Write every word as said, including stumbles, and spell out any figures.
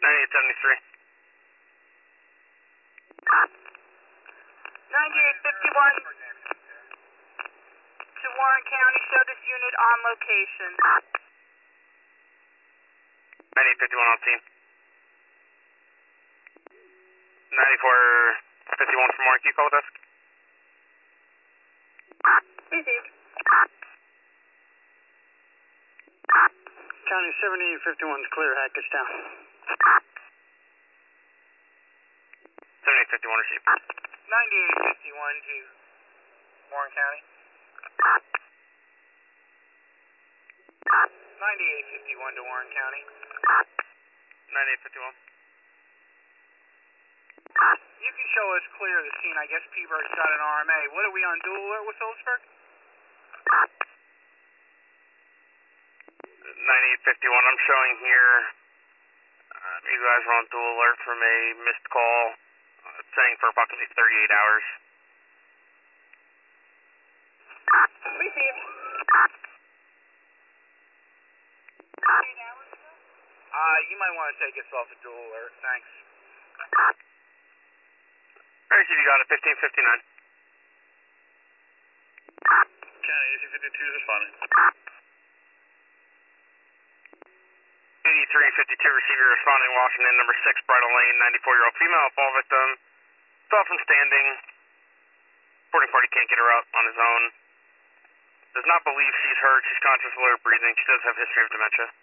ninety-eight seventy-three. ninety-eight fifty-one to Warren County. Show this unit on location. ninety-eight fifty-one on scene. ninety-four fifty-one from Warren, can you call the desk? Received. County seventy-eight fifty-one is clear, Hackett down. seventy-eight fifty-one received. ninety-eight fifty-one to Warren County. ninety-eight fifty-one to Warren County. ninety-eight fifty-one. You can show us clear of the scene. I guess P-Bird's got an R M A. What are we on, dual alert with Phillipsburg? ninety-eight fifty-one, I'm showing here, uh, you guys are on dual alert from a missed call, uh, saying for approximately thirty-eight hours. Received. Uh, you might want to take us off of dual alert. Thanks. Alright, you got it, fifteen fifty-nine. County eighteen fifty-two is responding. eighty-three fifty-two receiver responding, Washington, number six, Bridle Lane, ninety-four-year-old female, fall victim, fell from standing, boarding party can't get her up on his own, does not believe she's hurt, she's conscious, alert, breathing, she does have history of dementia.